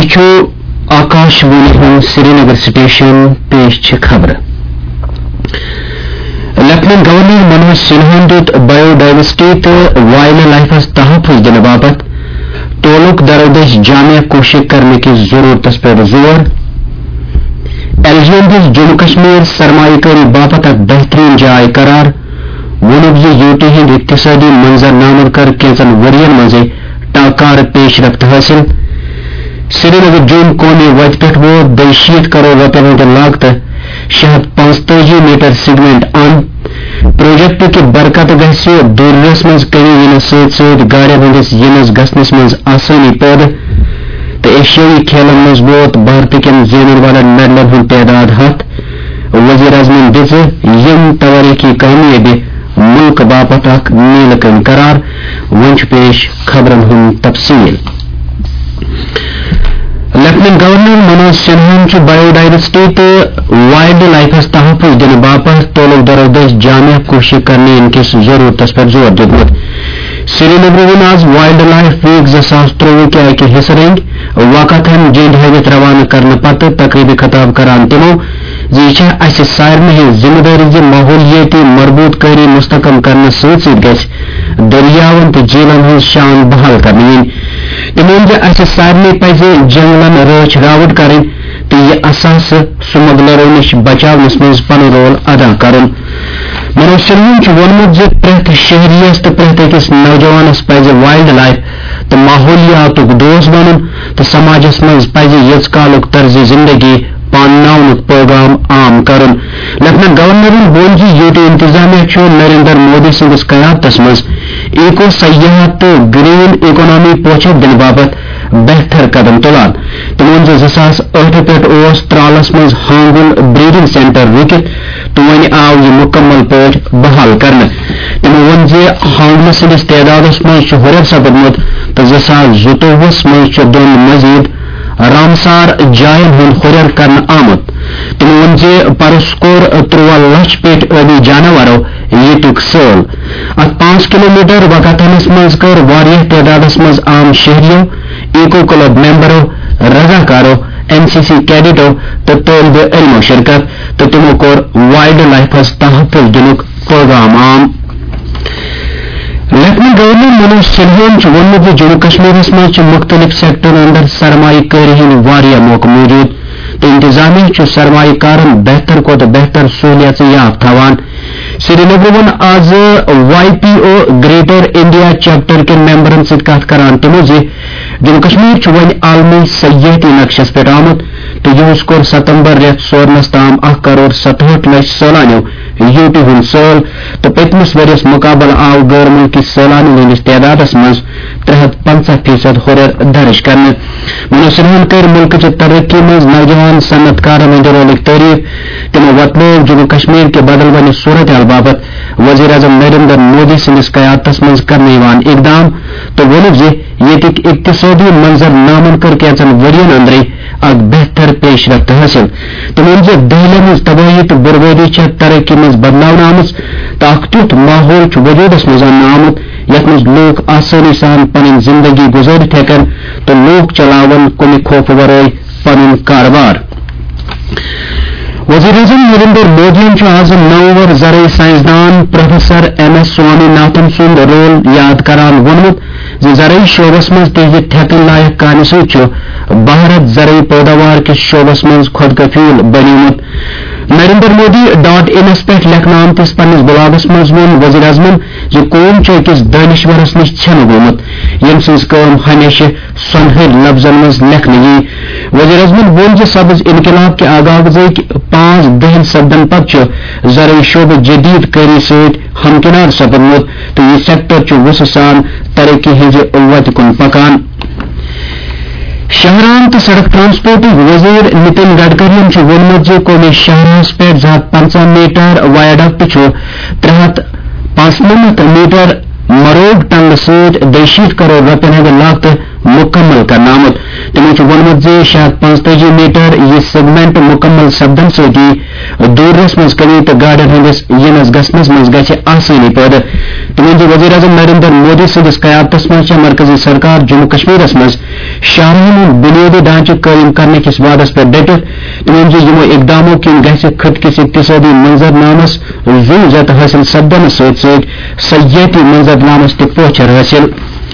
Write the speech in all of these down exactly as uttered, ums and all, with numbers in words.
یہ Akashvani Srinagar station پیش خبر لیفٹنٹ گورنر منوج سنہا دت بایو ڈائیورسٹی تو وائلڈ لائفس تحفظ دن باپت ٹولک درودش جامع کوشش کرنے کی ضرورت پر زور ایل جی ایم جموں کشمیر سرمایہ کاری باپت اک بہترین جائے قرار وونک زِ یو ٹی ہند اقتصادی منظر نامہ کر کینچن ورین مزے ٹاکار پیش رفت حاصل سری نگر جوم کونی وتہ پہ ووت دے شیت کروڑ رۄپین ہند لاگت شیٚے ہتھ پانٛژتٲجی میٹر سیگمنٹ ان پروجیکٹ کہ برکت گژھِ دوٗرِس منٛز کمی ینس سۭتۍ سۭتۍ گاڑین ہندس ینس گژھنس منٛز آسٲنی پٲدٕ تہٕ ایشیائی کھیلن منٛز ووت بھارت کٮ۪ن زینن والٮ۪ن میڈلن ہُنٛد تعداد ہتھ وزیر اعظمن دِژ یم تواریخی کامیٲبی ملک باپت اکھ نیلہٕ کٔنۍ قرار وۄنۍ چھُ پیش خبرن ہُنٛد تفصیل lieutenant governor Manoj Sinha biodiversity تو وائلڈ لائفس تحفظ دن باپت ٹولک درودش جامع کوشش کرنے ان کس ضرورت پر زور دتمت سری نگر آز وائلڈ لائف ویک زٕ ساس تروہ کہ اکہ حصہ رنگ وقت جنڈ ہٲوِتھ روانہ کرنے پتہ تقریبی خطاب کران تمو زِ یہ چھےٚ اسہِ سارنٕے ہٕنٛز ذمہ دٲری زِ ماحولیٲتی مربوط کٲری مستحکم کرنہٕ سۭتۍ سۭتۍ گژھِ دٔریاون تہٕ جیٖلن ہٕنٛز شان بحال کرنہٕ یِنۍ تٔمۍ ووٚن زِ اسہِ سارنٕے پزِ جنگلن رٲچھ راوٹ کرٕنۍ تہٕ یہِ اثاثہٕ سمگلرو نِش بچاونس منٛز پنُن رول ادا کرُن منوج سنہاہن چھُ ووٚنمُت زِ پرٛٮ۪تھ شہریس تہٕ پرٛٮ۪تھ أکِس نوجوانس پزِ وایلڈ لایف تہٕ ماحولیاتُک دوست بنُن تہٕ سماجس منٛز پزِ یٔژ کالُک طرزِ زندگی پانناونُک پیغام عام کرُن لیفٹنٹ گورنرن ووٚن زِ یوٗ ٹی انتظامیہ چھُ نریندر مودی سٕنٛدِس قیادتس منٛز ایکو سیاحت تہٕ گرین اکنامی پوچھر دنہٕ باپت بہتر قدم تُلان تٔمۍ ووٚن زِ زٕ ساس ٲٹھہِ پٮ۪ٹھ اوس ترالس منٛز ہانگُل بریڈنگ سینٹر رُکِتھ تہٕ وۄنۍ آو یہِ مُکمل پٲٹھۍ بحال کرنہٕ تٔمۍ ووٚن زِ ہانگلہٕ سٕنٛدِس تعدادس منٛز چھُ ہُریر سپدمُت تہٕ زٕ ساس زٕتووُہس منٛز چھُ دۄن مزیٖد رامسار جاین ہُنٛد ہُریر کرنہٕ آمُت تٔمۍ ووٚن زِ پرُس کوٚر ترٛواہ لچھ پیٹھ ٲبی جانورو ییٚتیُک سٲل اتھ پانٛژھ کلو میٹر وقتس منٛز کٔر واریاہ تعدادس منٛز عام شہریو ایکو کلب ممبرو رضاکارو این سی سی کیڈٹو تہٕ طٲلبہِ علمو شرکت تہٕ تِمو کوٚر وایلڈ لائفس تحفظ دِنُک پیغام عام لیفٹنٹ گورنر منوج سنہاہن چھُ ووٚنمُت زِ جموں کشمیرس منٛز چھِ مختلف سیکٹرن اندر سرمایہ کٲری ہٕنٛدۍ واریاہ موقعہٕ موٗجوٗد تہٕ انتظامیہ چھُ سرمایہ کارن بہتر کھۄتہٕ بہتر سہولیژٕ یاف تھاوان سری نگر ووٚن آز Y P O greater India chapter کٮ۪ن ممبرن سۭتۍ کتھ کران تِمو زِ جموں کشمیر چھُ وۄنۍ عالمی سیاحتی نقشس پٮ۪ٹھ آمُت تہٕ یِہُس کوٚر ستمبر رٮ۪تھ سورنس تام اکھ کروڑ ستہٲٹھ لچھ سٲلانیو یوٗ ٹی ہُنٛد سٲل تہٕ پٔتمِس ؤرِیس مُقابلہٕ آو غٲر مُلکی سٲلانن ہٕنٛدِس تعدادس منٛز ترٛےٚ ہتھ پنژاہ فیصد ہُریر درٕج کرنہٕ منوج سنہاہن کٔر مُلکٕچہِ ترقی منٛز نوجوان صنعت کارن ہٕنٛدِ رولٕکۍ تعریف تِمو وۄتلٲو جموں کشمیر کہِ بدلوٕنہِ صورتحال باپت وزیر اعظم نریندر مودی سٕنٛدِس قیادتس منٛز کرنہٕ یِوان اقدام تہٕ ووٚنُکھ زِ ییٚتِکۍ اقتصٲدی منظر نامن کٔر کینژن ؤرین اندرے اکھ بہتر پیش رفت حٲصِل تٔمۍ ووٚن زِ دہلی ہٕنٛز تبٲہی تہٕ بربٲدی چھےٚ ترقی منٛز بدلاونہٕ آمٕژ تہٕ اکھ تیُتھ ماحول چھُ وجوٗدس منٛز اننہٕ آمُت یتھ منٛز لوٗکھ آسٲنی سان پنٕنۍ زندگی گُزٲرِتھ ہیٚکن تہٕ لوٗکھ چلاون کُنہِ خوفہٕ ورٲے پنُن کاربار وزیر اعظم نریندر مودیَن چھُ آز نوور زرعی سائنسدان professor M S Swaminathan سُنٛد رول یاد کران ووٚنمُت زِ زرعی شعبس منٛز تِہنٛزِ ٹھیکہٕ لایق کامہِ سۭتۍ چھُ بھارت زرعی پیداوار کِس شعبس منٛز خۄد کفیٖل بنیومُت نریندر مودی ڈاٹ انس پٮ۪ٹھ لیکھنہٕ آمتِس پننِس بلاگس منٛز ووٚن وزیر اعظمن زِ قوم چھُ أکِس دٲنِشورس نِش چھنہٕ گوٚمُت ییٚمہِ سٕنٛز کٲم ہمیشہِ سۄنہٕرۍ لفظن منٛز لیکھنہٕ یی وزیر اعظمن ووٚن زِ سبز انقلاب کہِ آغازٕکۍ پانٛژھ دٔہِم سپدن پتہٕ چھُ زرعی شعبہٕ جدید کٲری سۭتۍ ہمکنار سپدمُت تہٕ یہِ سیکٹر چھُ وُسعت سان ترقی ہٕنٛزِ وتہِ کُن پکان شہران تہٕ سڑک ٹرانسپورٹٕکۍ وزیر نتن گڈکرین چھُ ووٚنمُت زِ قومی شاہراہس پٮ۪ٹھ زٕ ہتھ پنژاہ میٹر وایاڈکٹ چھُ ترٛےٚ ہتھ پانٛژنمتھ میٹر مروگ ٹنگہٕ سۭتۍ دۄیہِ شیٖتھ کروڑ رۄپین ہٕنٛدِ لاگتہٕ مُکمل کرنہٕ آمُت تِمو چھُ ووٚنمُت زِ شیٚے ہتھ پانٛژتٲجی میٹر یہِ سیگمنٹ مُکمل سپدن سۭتۍ یی دوٗرس منٛز کمی تہٕ گاڑین ہٕنٛدِس یِنس گژھنس منٛز گژھِ آسٲنی پٲدٕ تمن وزیر اعظم نریندر مودی سندس قیادت مز مرکزی سرکار جموں کشمیر مز شاہراہن بنیادی ڈھانچہ قائم کرنے کس وعدس پر ڈٹت تمن یمو اقداموں کن گھس خط کس اقتصادی منظر نامس زو زت حاصل سپدن ست ست سیاحتی منظر نامس تہ پوچھر حاصل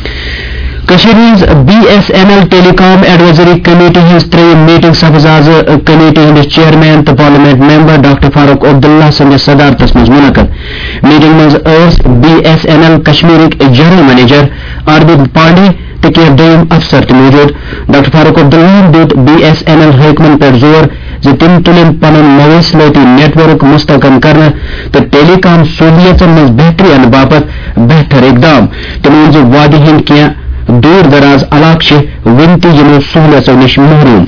Kashmir B S N L telecom advisory committee ہز تریم میٹنگ سپز آز کمیٹی ہندس چیئرمین تو پارلیمنٹ ممبر ڈاکٹر فاروق عبداللہ سندس صدارتس مز منعقد میٹنگ مز ٲس بی ایس این ایل کشمیرک جنرل منیجر اروند پانڈے تو کینٛہہ دویم افسر تہ موجود ڈاکٹر فاروق عبداللہ دیت بی ایس این ایل حکمن پہ زور زِ تم تلن پنن مواصلاتی نیٹ ورک مستحکم کرنے تو ٹیلی کام سہولیتن مز بہتری انہ باپت بہتر اقدام تم ون زِ وادی ہند کینٛہہ دور دراز علاقہ ون تہ یمو سہولتو نش محروم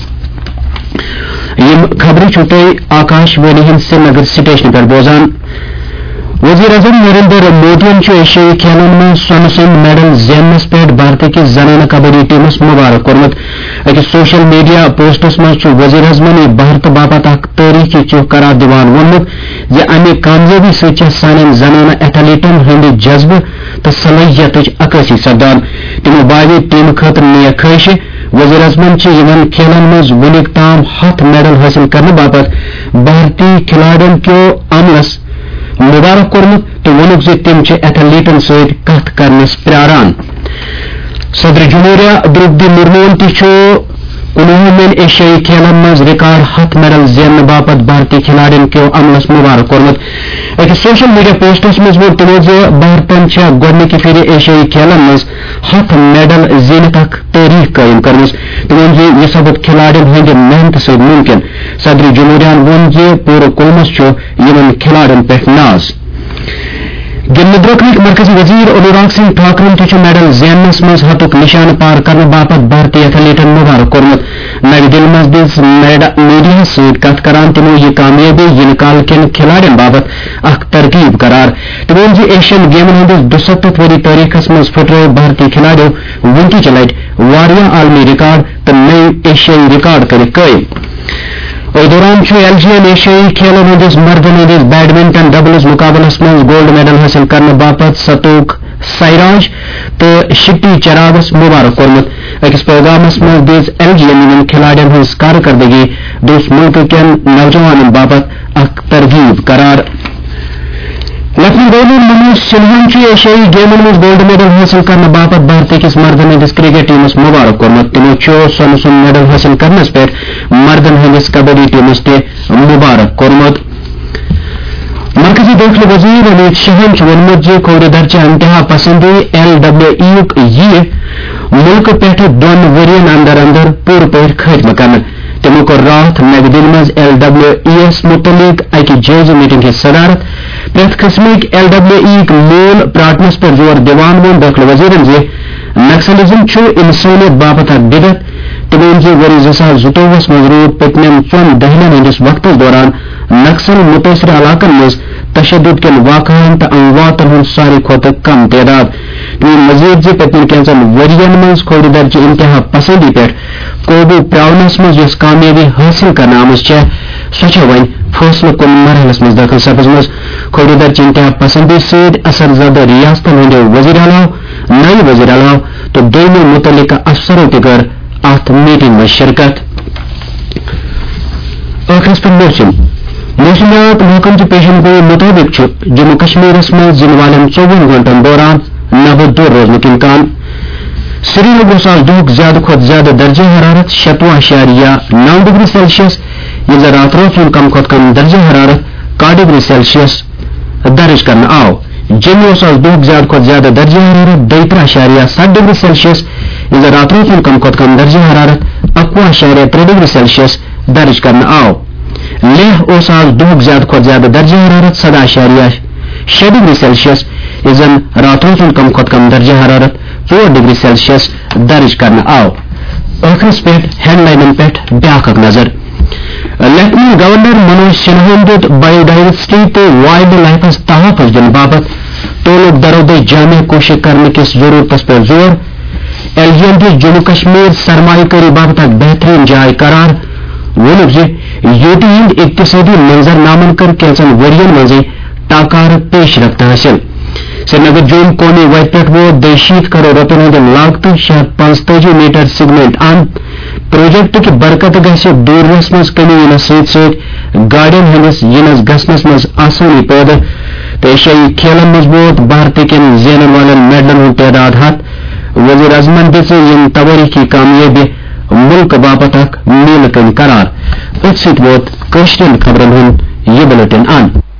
یم خبر چھو تُہۍ آکاش وانی ہند سری نگر سٹیشن پہ بوزان وزیر اعظم نریندر مودین ایشیائی کھیلن میں سونہ سند میڈل زینس پہ بھارتی کی زنانہ کبڈی ٹیمس مبارک کورمت اکس سوشل میڈیا پوسٹس مز وزیر اعظمن یہ بھارت باپت اخ تاریخی چوک قرار دِوان وونمت زِ امہ کامیابی سۭتۍ سانٮ۪ن زنانہ ایتھلیٹن ہند جذبہ تو صلاحیت عکاسی سپدان تمو باوِ ٹیم خاطر نیک خواہش وزیر اعظمن یمن کھیلن مز ونیک تام ہتھ میڈل حاصل کرنے باپت بھارتی کھلاڑین کیو عملس مبارک کورمت تو وونک زِ تم ایتھلیٹن ست کتھ کرنس پیاران صدر جمہوریہ درپدی مرمون تہ کنوہمین ایشیائی کھیلن مز ریکارڈ ہتھ میڈل زیننے باپت بھارتی کھلاڑین کیو عملس مبارک کورمت اکس سوشل میڈیا پوسٹس مز وون تمو زِ بھارتن گۄڈنِکہِ پھِرِ ایشیائی کھیلن مز ہتھ میڈل زینت اخ تاریخ قائم کرمٕژ تمن زِ یہ سپد کھلاڑین ہند محنت سۭتۍ ممکن صدر جمہوریہ وون زِ پوٗرٕ کُلمس چھُ یمن کھلاڑین پٮ۪ٹھ ناز گندنہٕ برونٛہہ مرکزی وزیر انوراگ سنگھ ٹھاکرن تہ میڈل زیننس مز ہتک نشانہ پار کرنے باپت بھارتی ایتھلیٹن مبارک کورمت نئی دل مز دِژ میڈیا سۭتۍ کتھ کران تمو یہ کامیابی ینہٕ کال کٮ۪ن کھلاڑین باپت اخ ترغیب قرار تمو وون زِ ایشین گیمن ہندس دُستتھ ؤری تٲریخس مز پھٹرٲو بھارتی کھلاڑیو ونکِچہِ لٹہِ واریاہ عالمی ریکارڈ تو نئی ایشیائی ریکارڈ کرِتھ قٲیِم اور دوران ایل جی این ایشیائی کھیلن ہندس مردن ہندس بیڈمنٹن ڈبلز مقابلس مز گولڈ میڈل حاصل کرنے باپت ستوک سائراج تو شٹی چراغس مبارک کورمت اکس پیغامس مز دِژ ایل جی این کھلاڑین ہز کارکردگی دوس ملک کین نوجوانن باپت اخ ترغیب قرار لیفٹنٹ گورنر منوج سنہاہن ایشیائی گیمن مز گولڈ میڈل حاصل کرنے باپت بھارتی کس مردن ہندس کرکٹ ٹیمس مبارک کورمت تمو سونہ سند میڈل حاصل کرنس پہ مردن ہندس کبڈی ٹیمس تہ مبارک کورمت مرکزی داخلہ وزیر امیت شاہن وونمت زِ کھوورِ درچہ انتہا پسندی ایل ڈبلیو ای یُک یی ملک پٮ۪ٹھ دۄن ؤرین اندر اندر پوٗرٕ پٲٹھۍ خٲتمہٕ کرنہٕ تمو کوٚر راتھ نوِ دِلہِ منٛز ایل ڈبلیو ای یس متعلق اکہِ جٲیزٕ میٹنگ ہٕنٛز صدارت پرٛٮ۪تھ قٕسمٕکۍ ایل ڈبلیو ای یِک مول پراٹنس پٮ۪ٹھ زور دِوان ووٚن دٲخلہٕ وزیرن زِ نکسلزم چھُ انسٲنیت باپت اکھ بِدعت تمو ووٚن زِ ؤری زٕ ساس زٕتووُہس منٛز روٗد پٔتمٮ۪ن ژۄن دہلین ہٕنٛدِس وقتس دوران نکسل متٲثر علاقن منٛز تشدد کٮ۪ن واقعن تہٕ امواتن ہُنٛد ساروی کھۄتہٕ کم تعداد تٔمۍ مزید زِ پٔتمٮ۪ن کینژن ؤرین منٛز کھوورِ درچہِ انتہا پسندی پٮ۪ٹھ قوبوٗ پراونس منٛز یۄس کامیٲبی حٲصل کرنہٕ آمٕژ چھےٚ سۄ چھےٚ وۄنۍ فٲصلہٕ کُن مرحلس منٛز دٲخل سپٕزمٕژ کھوورِ درچہِ انتہا پسندی سۭتۍ اثر زدٕ ریاستن ہٕنٛدیو وزیر علاو نایہِ وزیر علاو تہٕ دوٚیمہِ متعلقہٕ افسرو تہِ کٔر اتھ میٹنگ منٛز شرکت ٲخرس پٮ۪ٹھ موسم موسمیات محکمچہِ پیشن گوئی مطٲبق چھُ جموں کشمیرس منٛز یِنہٕ والٮ۪ن ژوٚوُہن گنٹن دوران نبہٕ دوٗر روزنُک امکان سری نگرس آز دُہُک زیادٕ کھۄتہٕ زیادٕ درجہ حرارت شتوُہ اشاریہ نو ڈگری سیلسیس ییٚلہِ زن راتہٕ روز سُنٛد کم کھۄتہٕ کم درجہ حرارت کاہ ڈگری سیلسیس درج کرنہٕ آو جموں آز دُہُک زیادٕ کھۄتہٕ زیادٕ درجہ حرارت دۄیہِ ترٕہ اشاریہ سَتھ ڈگری سیلسیس ییٚلہِ زن راتہٕ روز سُنٛد کم کھۄتہٕ کم درجہ حرارت اکوُہ اشاریہ ترٛےٚ ڈگری سیلسیس درج کرنہٕ آو لیہ اوس آز دُہُک زیادٕ کھۄتہٕ زیادٕ درجہ حرارت سدہ اشاریہ شےٚ ڈگری سیلسیس ییٚلہِ زن راتہٕ روز سُنٛد کم کھۄتہٕ کم درجہ حرارت ژور ڈگری سیلسیس درج کرنہٕ آو ٲخرس پٮ۪ٹھ ہیڈ لاینن پٮ۪ٹھ بیاکھ اکھ نظر لیفٹنٹ گورنر منوج سنہاہن دیُت بایو ڈائیورسٹی تہٕ وائلڈ لائفس تحفظ دِنہٕ باپت طولُک درودش جامع کوٗشش کرنہٕ کِس ضروٗرتس پٮ۪ٹھ زور ایل جی این دِژ جموں کشمیر سرمایہ کٲری باپت اکھ بہترین جاے قرار ووٚنُکھ زِ یوٗ ٹی ہٕنٛدۍ اقتصٲدی منظر نامن کٔر کینژن ؤرین منٛزٕے ٹاکارٕ پیش رفت حٲصِل سری نگر جوم قومی وتہ پہ ووت دے شیت کروڑ روپین ہند لاگت شے ہتھ پانژتٲجی میٹر سیگمنٹ اند پروجیکٹ کہ برکت گھس دورس مز کمی ینس ست ست گاڑین ہندس ینس گھنس مز آسانی پیدٕ تو ایشیائی کھیلن مز ووت بھارت کن زینن والن میڈلن ہند تعداد ہتھ وزیر اعظمن دِژ یم تواریخی کامیٲبی ملک باپت اخ میل کن قرار ات ست ووت کٲشرین خبرن ہند یہ بلیٹن ان